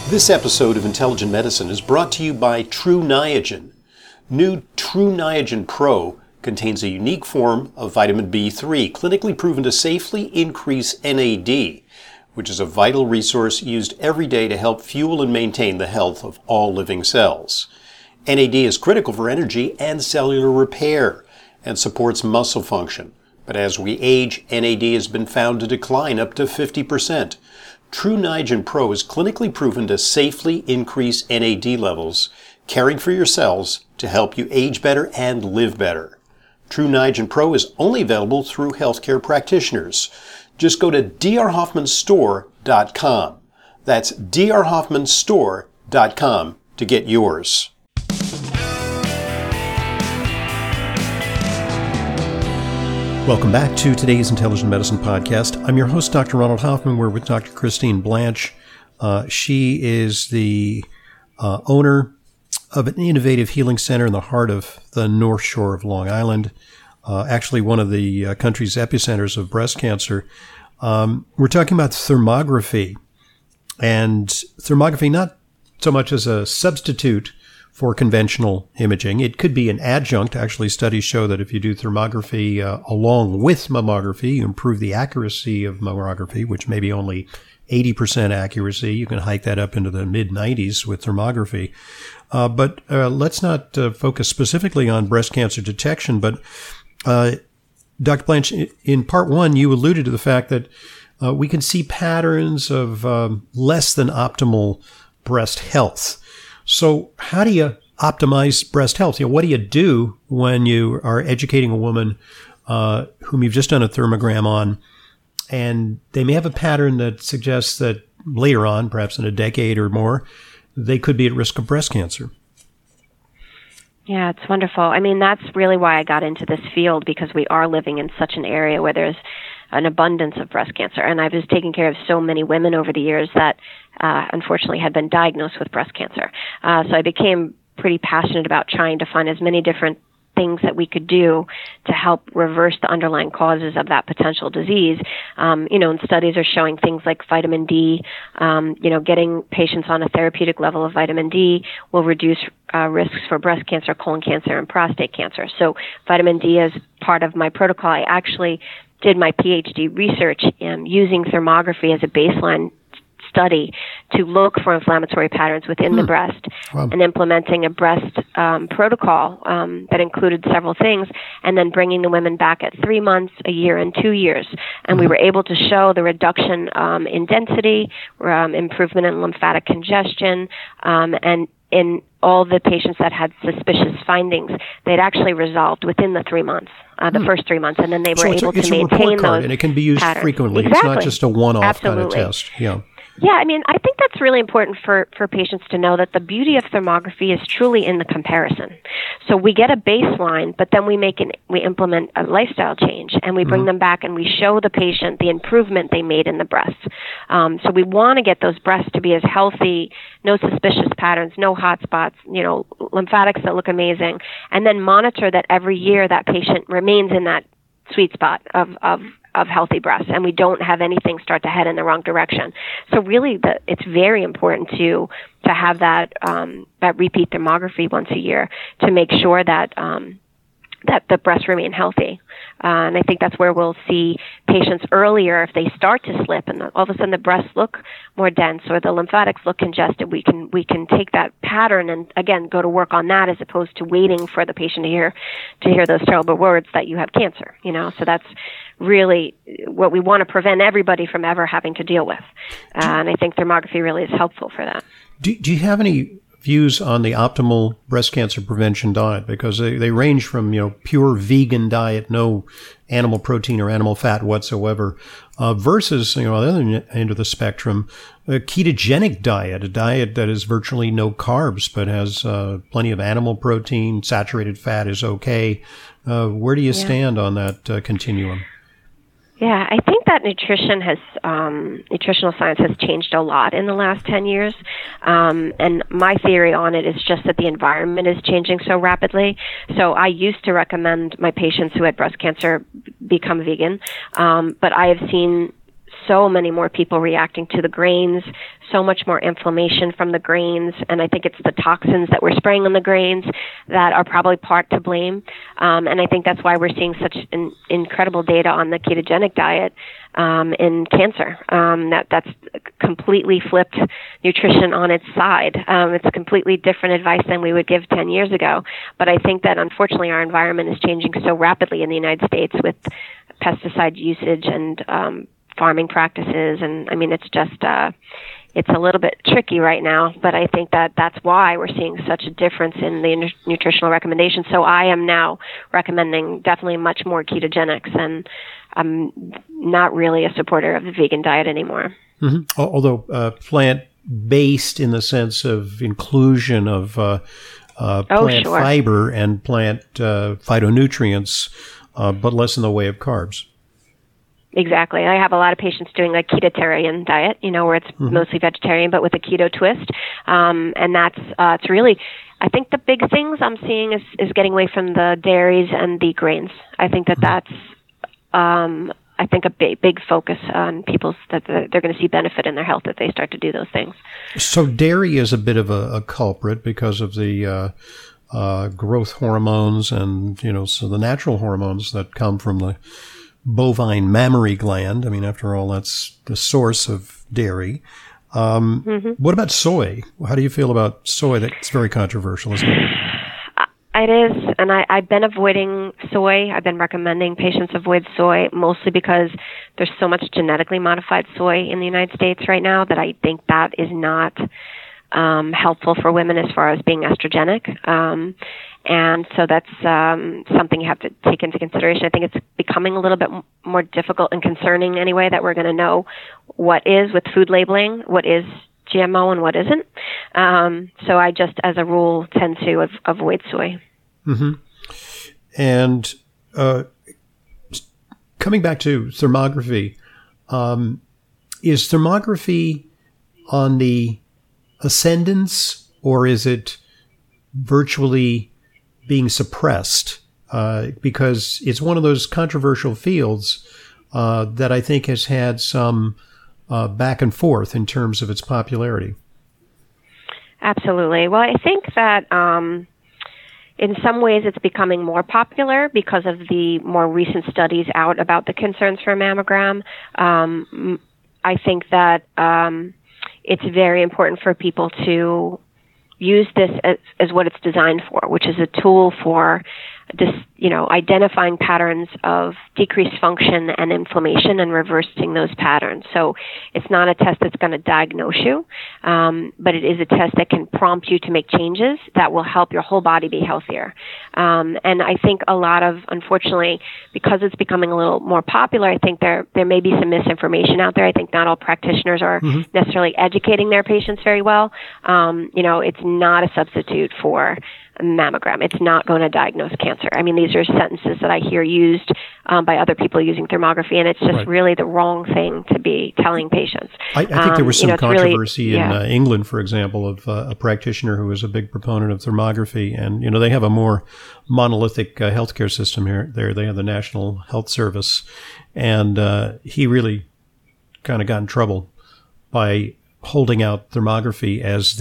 This episode of Intelligent Medicine is brought to you by Tru Niagen. New Tru Niagen Pro contains a unique form of vitamin B3, clinically proven to safely increase NAD, which is a vital resource used every day to help fuel and maintain the health of all living cells. NAD is critical for energy and cellular repair and supports muscle function. But as we age, NAD has been found to decline up to 50%. Tru Niagen Pro is clinically proven to safely increase NAD levels, caring for your cells to help you age better and live better. Tru Niagen Pro is only available through healthcare practitioners. Just go to drhoffmanstore.com. That's drhoffmanstore.com to get yours. Welcome back to today's Intelligent Medicine Podcast. I'm your host, Dr. Ronald Hoffman. We're with Dr. Christine Blanch. She is the owner of an innovative healing center in the heart of the North Shore of Long Island, actually one of the country's epicenters of breast cancer. We're talking about thermography, and thermography not so much as a substitute for conventional imaging. It could be an adjunct. Actually, studies show that if you do thermography along with mammography, you improve the accuracy of mammography, which may be only 80% accuracy. You can hike that up into the mid-90s with thermography. But let's not focus specifically on breast cancer detection. But Dr. Blanch, in part one, you alluded to the fact that we can see patterns of less than optimal breast health. So how do you optimize breast health? What do you do when you are educating a woman whom you've just done a thermogram on, and they may have a pattern that suggests that later on, perhaps in a decade or more, they could be at risk of breast cancer? Yeah, it's wonderful. I mean, that's really why I got into this field, because we are living in such an area where there's an abundance of breast cancer. And I was taking care of so many women over the years that unfortunately had been diagnosed with breast cancer. So I became pretty passionate about trying to find as many different things that we could do to help reverse the underlying causes of that potential disease. And studies are showing things like vitamin D, getting patients on a therapeutic level of vitamin D will reduce risks for breast cancer, colon cancer, and prostate cancer. So vitamin D is part of my protocol. I actually did my PhD research using thermography as a baseline study to look for inflammatory patterns within the breast. Wow. And implementing a breast protocol that included several things, and then bringing the women back at 3 months, a year, and 2 years. And we were able to show the reduction in density, improvement in lymphatic congestion, and in all the patients that had suspicious findings, they'd actually resolved within the 3 months, the first 3 months, and then they were able to maintain those and it can be used patterns. frequently. Exactly. It's not just a one-off Absolutely. kind of test. Yeah. Yeah, I mean, I think that's really important for patients to know, that the beauty of thermography is truly in the comparison. So we get a baseline, but then we implement a lifestyle change, and we bring them back and we show the patient the improvement they made in the breasts. So we want to get those breasts to be as healthy, no suspicious patterns, no hot spots, lymphatics that look amazing, and then monitor that every year that patient remains in that sweet spot of healthy breasts, and we don't have anything start to head in the wrong direction. So really, it's very important to have that repeat thermography once a year to make sure that that the breasts remain healthy. And I think that's where we'll see patients earlier if they start to slip and all of a sudden the breasts look more dense or the lymphatics look congested. We can take that pattern and again go to work on that, as opposed to waiting for the patient to hear those terrible words that you have cancer. So that's really what we want to prevent everybody from ever having to deal with. And I think thermography really is helpful for that. Do you have any views on the optimal breast cancer prevention diet? Because they range from, pure vegan diet, no animal protein or animal fat whatsoever, versus, on the other end of the spectrum, a ketogenic diet, a diet that is virtually no carbs, but has plenty of animal protein, saturated fat is okay. Where do you stand on that continuum? Yeah, I think that nutritional science has changed a lot in the last 10 years. And my theory on it is just that the environment is changing so rapidly. So I used to recommend my patients who had breast cancer become vegan. But I have seen so many more people reacting to the grains, so much more inflammation from the grains, and I think it's the toxins that we're spraying on the grains that are probably part to blame. And I think that's why we're seeing such incredible data on the ketogenic diet in cancer. That's completely flipped nutrition on its side. It's completely different advice than we would give 10 years ago. But I think that unfortunately our environment is changing so rapidly in the United States with pesticide usage and farming practices. And I mean, it's just, it's a little bit tricky right now, but I think that that's why we're seeing such a difference in the nutritional recommendations. So I am now recommending definitely much more ketogenics, and I'm not really a supporter of the vegan diet anymore. Mm-hmm. Although plant-based in the sense of inclusion of plant fiber and plant phytonutrients, but less in the way of carbs. Exactly. I have a lot of patients doing a ketotarian diet, where it's mostly vegetarian, but with a keto twist. And that's, it's really, I think the big things I'm seeing is getting away from the dairies and the grains. I think that's, I think a big focus on people's, that they're going to see benefit in their health if they start to do those things. So dairy is a bit of a culprit because of the, growth hormones and, so the natural hormones that come from the bovine mammary gland. I mean, after all, that's the source of dairy. What about soy? How do you feel about soy? That's very controversial, isn't it? It is, and I've been avoiding soy. I've been recommending patients avoid soy mostly because there's so much genetically modified soy in the United States right now that I think that is not helpful for women as far as being estrogenic. And so that's something you have to take into consideration. I think it's becoming a little bit more difficult and concerning anyway that we're going to know what is with food labeling, what is GMO and what isn't. So I just, as a rule, tend to avoid soy. Mm-hmm. And coming back to thermography, is thermography on the ascendance, or is it virtually being suppressed? Because it's one of those controversial fields that I think has had some back and forth in terms of its popularity. Absolutely. Well, I think that in some ways it's becoming more popular because of the more recent studies out about the concerns for a mammogram. I think that it's very important for people to use this as what it's designed for, which is a tool for this, identifying patterns of decreased function and inflammation and reversing those patterns. So it's not a test that's going to diagnose you, but it is a test that can prompt you to make changes that will help your whole body be healthier. And I think a lot of, unfortunately, because it's becoming a little more popular, I think there may be some misinformation out there. I think not all practitioners are necessarily educating their patients very well. It's not a substitute for a mammogram. It's not going to diagnose cancer. I mean, these are sentences that I hear used by other people using thermography, and it's just really the wrong thing to be telling patients. I think there was some controversy in England, for example, of a practitioner who was a big proponent of thermography, and they have a more monolithic healthcare system here. They have the National Health Service, and he really kind of got in trouble by holding out thermography as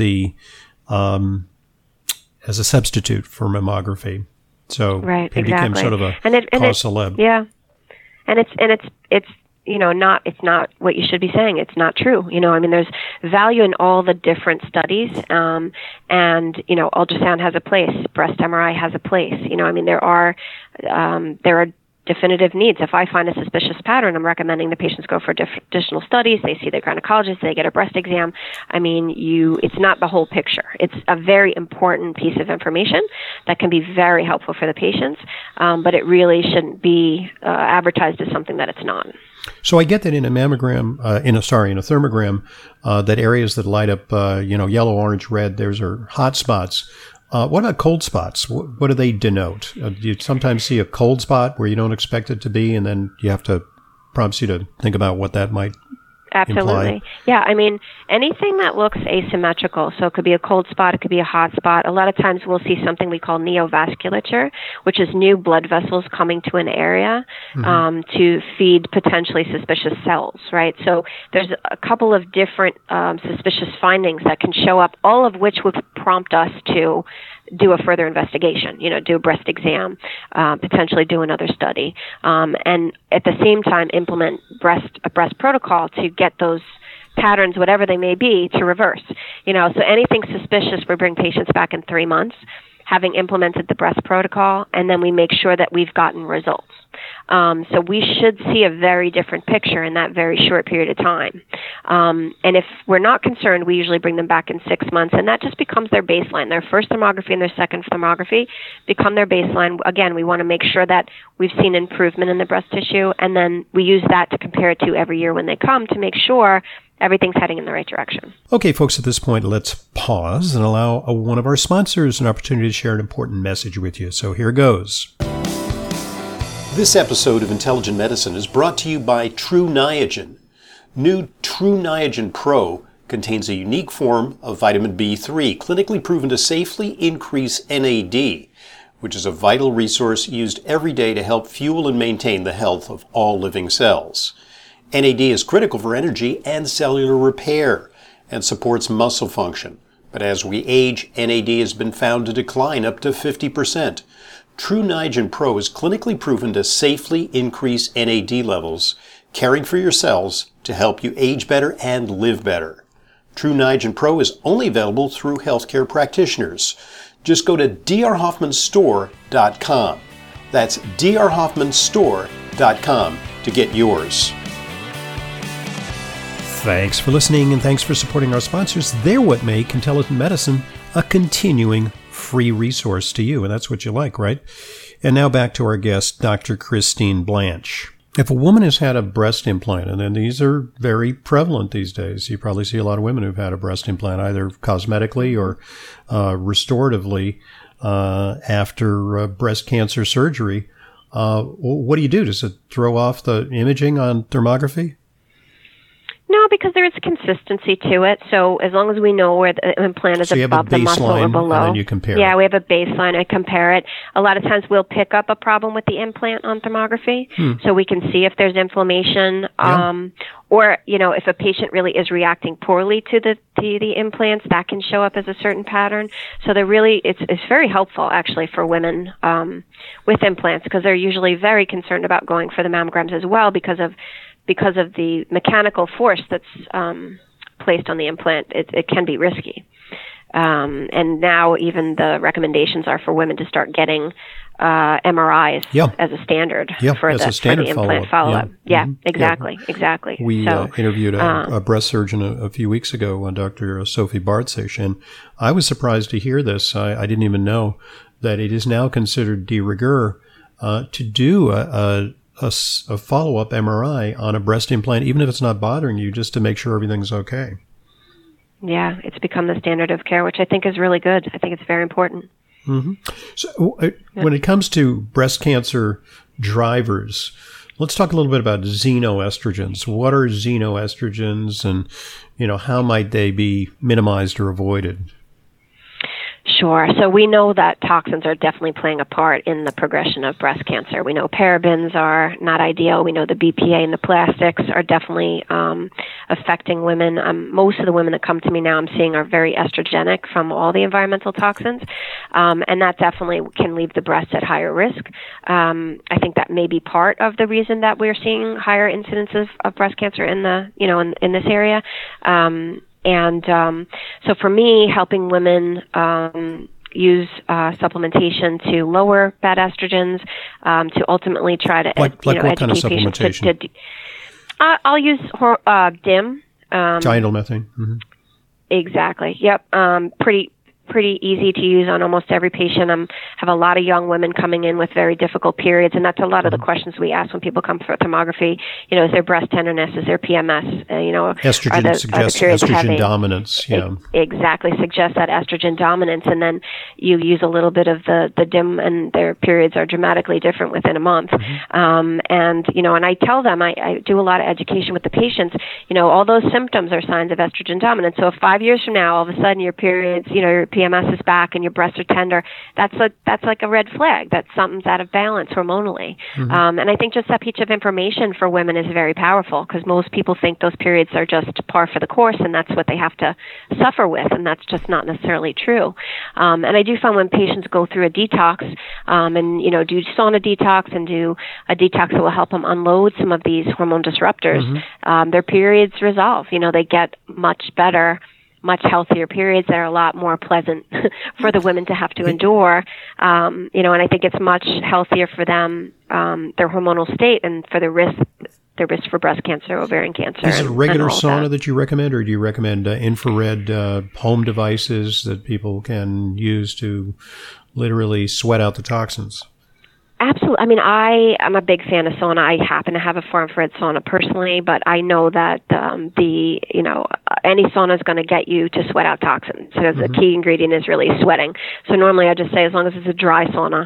as a substitute for mammography. So it became sort of a cause celeb. Yeah. And it's not what you should be saying. It's not true. There's value in all the different studies. And, ultrasound has a place. Breast MRI has a place. There are definitive needs. If I find a suspicious pattern, I'm recommending the patients go for additional studies. They see their gynecologist, they get a breast exam. It's not the whole picture. It's a very important piece of information that can be very helpful for the patients, but it really shouldn't be advertised as something that it's not. So I get that in a mammogram, in a thermogram, that areas that light up, yellow, orange, red, those are hot spots. What about cold spots? What do they denote? Do you sometimes see a cold spot where you don't expect it to be, and then prompts you to think about what that might Absolutely. imply? Yeah, I mean, anything that looks asymmetrical, so it could be a cold spot, it could be a hot spot. A lot of times we'll see something we call neovasculature, which is new blood vessels coming to an area to feed potentially suspicious cells, right? So there's a couple of different suspicious findings that can show up, all of which would prompt us to do a further investigation, do a breast exam, potentially do another study, and at the same time implement a breast protocol to get those patterns, whatever they may be, to reverse. So anything suspicious, we bring patients back in 3 months, having implemented the breast protocol, and then we make sure that we've gotten results. So we should see a very different picture in that very short period of time. And if we're not concerned, we usually bring them back in 6 months, and that just becomes their baseline. Their first thermography and their second thermography become their baseline. Again, we want to make sure that we've seen improvement in the breast tissue, and then we use that to compare it to every year when they come to make sure everything's heading in the right direction. Okay, folks, at this point, let's pause and allow one of our sponsors an opportunity to share an important message with you. So here goes. This episode of Intelligent Medicine is brought to you by Tru Niagen. New Tru Niagen Pro contains a unique form of vitamin B3, clinically proven to safely increase NAD, which is a vital resource used every day to help fuel and maintain the health of all living cells. NAD is critical for energy and cellular repair and supports muscle function. But as we age, NAD has been found to decline up to 50%. Tru Niagen Pro is clinically proven to safely increase NAD levels, caring for your cells to help you age better and live better. Tru Niagen Pro is only available through healthcare practitioners. Just go to drhoffmanstore.com. That's drhoffmanstore.com to get yours. Thanks for listening, and thanks for supporting our sponsors. They're what make Intelligent Medicine a continuing free resource to you, and that's what you like, right? And now back to our guest, Dr. Christine Blanch. If a woman has had a breast implant, and then these are very prevalent these days, you probably see a lot of women who've had a breast implant, either cosmetically or restoratively after breast cancer surgery. What do you do? Does it throw off the imaging on thermography? No, because there is consistency to it. So as long as we know where the implant is above the muscle or below. And then you compare it. We have a baseline and compare it. A lot of times we'll pick up a problem with the implant on thermography, so we can see if there's inflammation, or if a patient really is reacting poorly to the implants, that can show up as a certain pattern. So it's very helpful actually for women with implants, because they're usually very concerned about going for the mammograms as well because of the mechanical force that's placed on the implant. It can be risky. And now even the recommendations are for women to start getting MRIs as a standard for the implant follow-up. Exactly. We interviewed a breast surgeon a few weeks ago, Dr. Sophie Bartzish, and I was surprised to hear this. I didn't even know that it is now considered de rigueur to do a follow-up MRI on a breast implant, even if it's not bothering you, just to make sure everything's okay. Yeah, it's become the standard of care, which I think is really good. I think it's very important. Mm-hmm. So when it comes to breast cancer drivers, let's talk a little bit about xenoestrogens. What are xenoestrogens, and how might they be minimized or avoided? Sure. So we know that toxins are definitely playing a part in the progression of breast cancer. We know parabens are not ideal. We know the BPA and the plastics are definitely affecting women. Most of the women that come to me now I'm seeing are very estrogenic from all the environmental toxins, and that definitely can leave the breast at higher risk. I think that may be part of the reason that we're seeing higher incidences of breast cancer in this area. And so for me, helping women use supplementation to lower bad estrogens, to ultimately try to educate kind of supplementation? I'll use DIM. Diindolylmethane. Mm-hmm. Exactly. Yep. Pretty pretty easy to use on almost every patient. I have a lot of young women coming in with very difficult periods, and that's a lot of the questions we ask when people come for thermography. Is there breast tenderness? Is there PMS? Estrogen suggests estrogen heavy? Dominance. Yeah, exactly, suggests that estrogen dominance, and then you use a little bit of the DIM, and their periods are dramatically different within a month. And I tell them, I do a lot of education with the patients. All those symptoms are signs of estrogen dominance. So if 5 years from now, all of a sudden your periods, your PMS is back and your breasts are tender, that's like a red flag that something's out of balance hormonally. And I think just that piece of information for women is very powerful, because most people think those periods are just par for the course and that's what they have to suffer with, and that's just not necessarily true. And I do find when patients go through a detox and do sauna detox and do a detox that will help them unload some of these hormone disruptors, their periods resolve. They get much better, much healthier periods that are a lot more pleasant for the women to have to endure. And I think it's much healthier for them, their hormonal state, and for the risk for breast cancer, ovarian cancer. Is it a regular sauna that you recommend, or do you recommend infrared home devices that people can use to literally sweat out the toxins? Absolutely. I mean, I'm a big fan of sauna. I happen to have a far-infrared sauna personally, but I know that any sauna is going to get you to sweat out toxins. So the key ingredient is really sweating. So normally I just say, as long as it's a dry sauna,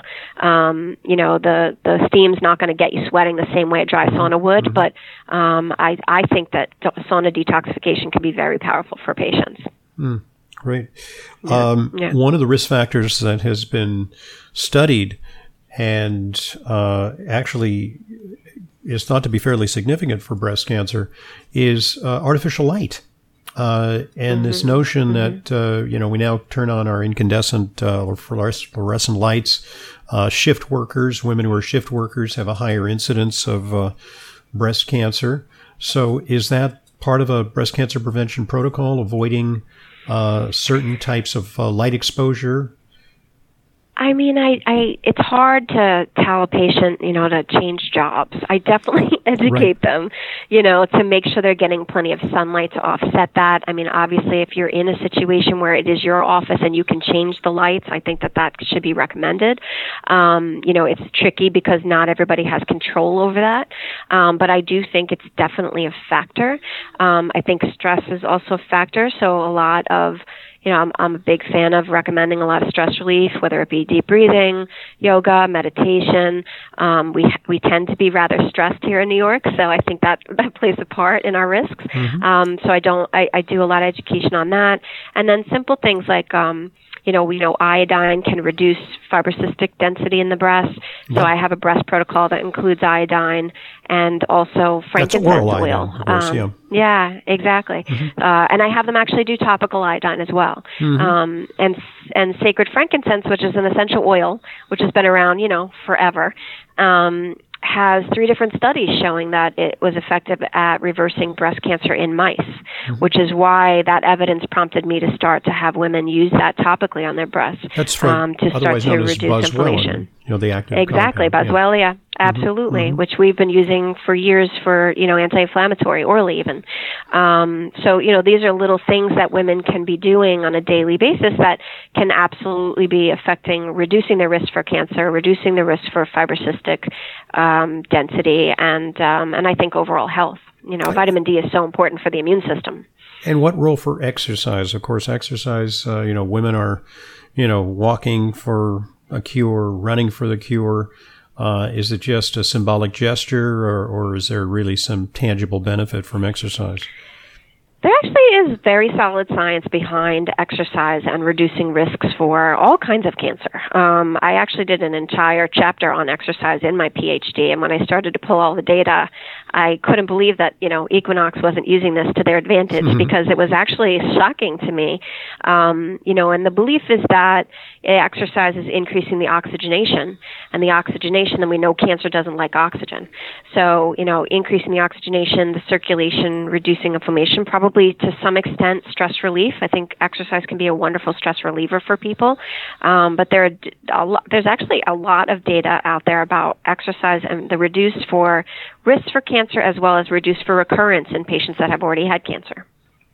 the steam's not going to get you sweating the same way a dry sauna would. But I think that sauna detoxification can be very powerful for patients. Great. One of the risk factors that has been studied and actually is thought to be fairly significant for breast cancer is artificial light. And this notion that, we now turn on our incandescent or fluorescent lights. Shift workers, women who are shift workers, have a higher incidence of breast cancer. So is that part of a breast cancer prevention protocol, avoiding certain types of light exposure? I mean, it's hard to tell a patient, to change jobs. I definitely educate them, to make sure they're getting plenty of sunlight to offset that. I mean, obviously, if you're in a situation where it is your office and you can change the lights, I think that should be recommended. It's tricky because not everybody has control over that. But I do think it's definitely a factor. I think stress is also a factor. So a lot of I'm a big fan of recommending a lot of stress relief, whether it be deep breathing, yoga, meditation. We tend to be rather stressed here in New York, so I think that plays a part in our risks. So I do a lot of education on that. And then simple things like, we know iodine can reduce fibrocystic density in the breast. So I have a breast protocol that includes iodine and also frankincense oil. Iodine, of course, yeah, exactly. And I have them actually do topical iodine as well. And sacred frankincense, which is an essential oil, which has been around, forever, has 3 different studies showing that it was effective at reversing breast cancer in mice, which is why that evidence prompted me to start to have women use that topically on their breasts. That's to start to reduce inflammation. The active exactly, compound, Boswellia, absolutely, which we've been using for years for, anti-inflammatory, orally even. So, these are little things that women can be doing on a daily basis that can absolutely be affecting, reducing their risk for cancer, reducing the risk for fibrocystic density, and I think overall health. Vitamin D is so important for the immune system. And what role for exercise? Of course, exercise, women are, walking for a cure, running for the cure. Is it just a symbolic gesture, or is there really some tangible benefit from exercise? There actually is very solid science behind exercise and reducing risks for all kinds of cancer. I actually did an entire chapter on exercise in my PhD, and when I started to pull all the data, I couldn't believe that, Equinox wasn't using this to their advantage, because it was actually shocking to me. And the belief is that exercise is increasing the oxygenation, and then we know cancer doesn't like oxygen. So, increasing the oxygenation, the circulation, reducing inflammation, probably to some extent stress relief. I think exercise can be a wonderful stress reliever for people. But there's actually a lot of data out there about exercise and the reduced for risks for cancer, as well as reduced for recurrence in patients that have already had cancer.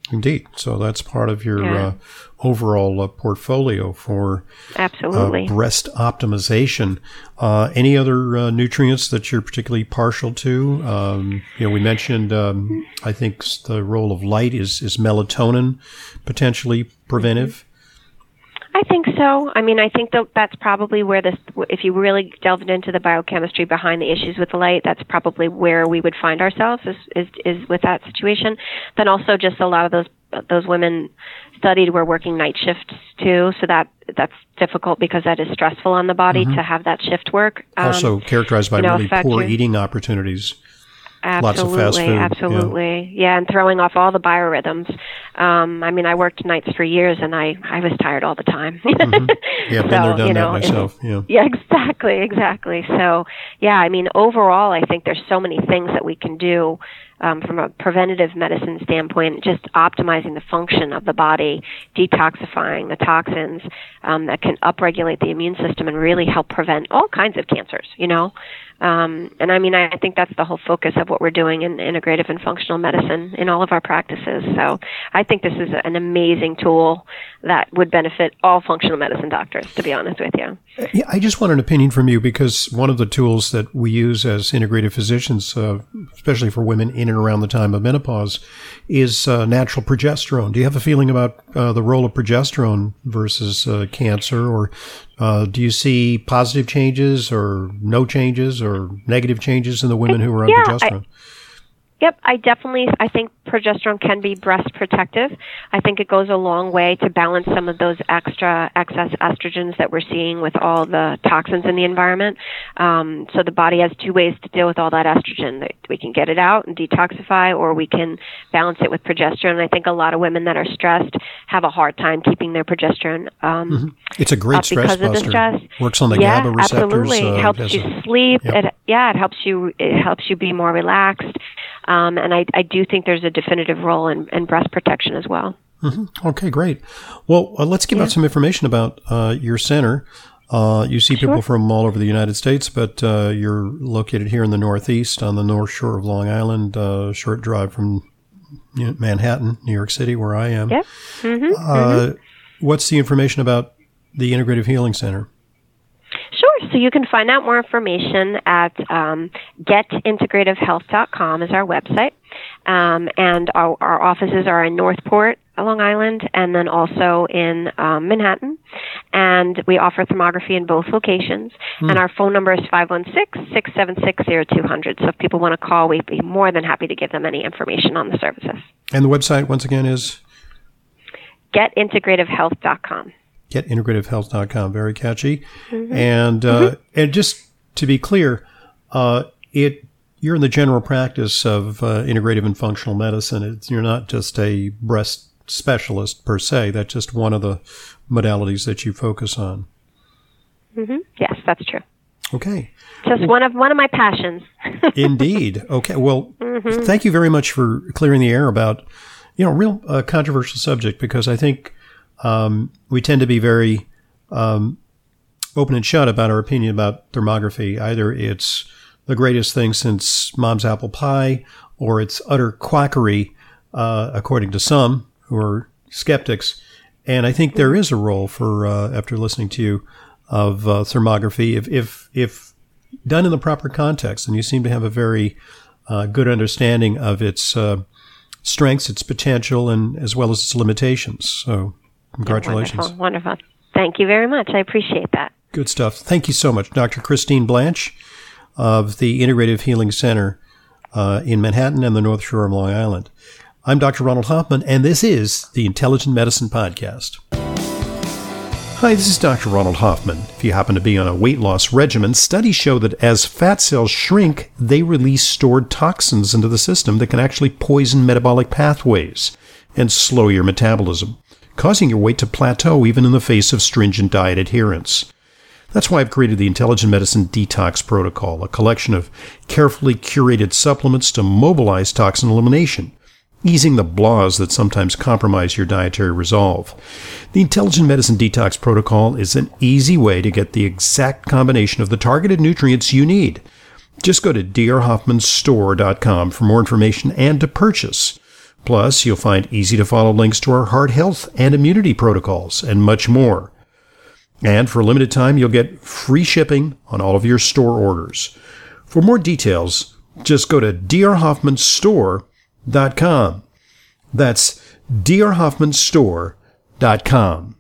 Indeed. So that's part of your overall portfolio for absolutely breast optimization. Any other nutrients that you're particularly partial to? We mentioned, I think the role of light is melatonin potentially preventive. I think so. I mean, I think that's probably where if you really delved into the biochemistry behind the issues with the light, that's probably where we would find ourselves is with that situation. Then also just a lot of those women studied were working night shifts too, so that's difficult because that is stressful on the body to have that shift work. Also characterized by really poor eating opportunities. Absolutely, lots of fast food. Absolutely. Yeah, and throwing off all the biorhythms. I mean, I worked nights for years, and I was tired all the time. Yeah, been there, done that myself. Yeah, exactly. So, yeah, I mean, overall, I think there's so many things that we can do from a preventative medicine standpoint, just optimizing the function of the body, detoxifying the toxins that can upregulate the immune system and really help prevent all kinds of cancers, and I mean, I think that's the whole focus of what we're doing in integrative and functional medicine in all of our practices. So I think this is an amazing tool that would benefit all functional medicine doctors, to be honest with you. Yeah, I just want an opinion from you because one of the tools that we use as integrative physicians, especially for women in and around the time of menopause, is natural progesterone. Do you have a feeling about the role of progesterone versus cancer, or do you see positive changes or no changes or negative changes in the women who are on progesterone? I think progesterone can be breast protective. I think it goes a long way to balance some of those excess estrogens that we're seeing with all the toxins in the environment. So the body has two ways to deal with all that estrogen. We can get it out and detoxify, or we can balance it with progesterone. And I think a lot of women that are stressed have a hard time keeping their progesterone It's a great stress buster. Because of the stress. Works on the GABA receptors. Absolutely. It helps you sleep. Yep. It helps you be more relaxed. And I do think there's a definitive role in breast protection as well. Mm-hmm. Okay, great. Well, let's give out some information about your center. You see people from all over the United States, but you're located here in the Northeast on the North Shore of Long Island, short drive from Manhattan, New York City, where I am. Yep. What's the information about the Integrative Healing Center? Sure. So you can find out more information at getintegrativehealth.com is our website. And our offices are in Northport, Long Island, and then also in Manhattan. And we offer thermography in both locations. And our phone number is 516-676-0200. So if people want to call, we'd be more than happy to give them any information on the services. And the website, once again, is? getintegrativehealth.com. getintegrativehealth.com. Very catchy. And just to be clear, you're in the general practice of integrative and functional medicine. You're not just a breast specialist per se. That's just one of the modalities that you focus on. Yes, that's true. Okay. Just one of my passions. Indeed. Okay. Well, thank you very much for clearing the air about, real controversial subject, because I think we tend to be very open and shut about our opinion about thermography. Either it's the greatest thing since mom's apple pie, or it's utter quackery, according to some who are skeptics. And I think there is a role for, after listening to you, of thermography, if done in the proper context. And you seem to have a very good understanding of its strengths, its potential, and as well as its limitations. So congratulations. Wonderful. Thank you very much. I appreciate that. Good stuff. Thank you so much. Dr. Christine Blanch of the Integrative Healing Center in Manhattan and the North Shore of Long Island. I'm Dr. Ronald Hoffman, and this is the Intelligent Medicine Podcast. Hi, this is Dr. Ronald Hoffman. If you happen to be on a weight loss regimen, studies show that as fat cells shrink, they release stored toxins into the system that can actually poison metabolic pathways and slow your metabolism, causing your weight to plateau even in the face of stringent diet adherence. That's why I've created the Intelligent Medicine Detox Protocol, a collection of carefully curated supplements to mobilize toxin elimination, easing the blahs that sometimes compromise your dietary resolve. The Intelligent Medicine Detox Protocol is an easy way to get the exact combination of the targeted nutrients you need. Just go to drhoffmanstore.com for more information and to purchase. Plus, you'll find easy-to-follow links to our heart health and immunity protocols, and much more. And for a limited time, you'll get free shipping on all of your store orders. For more details, just go to drhoffmanstore.com. That's drhoffmanstore.com.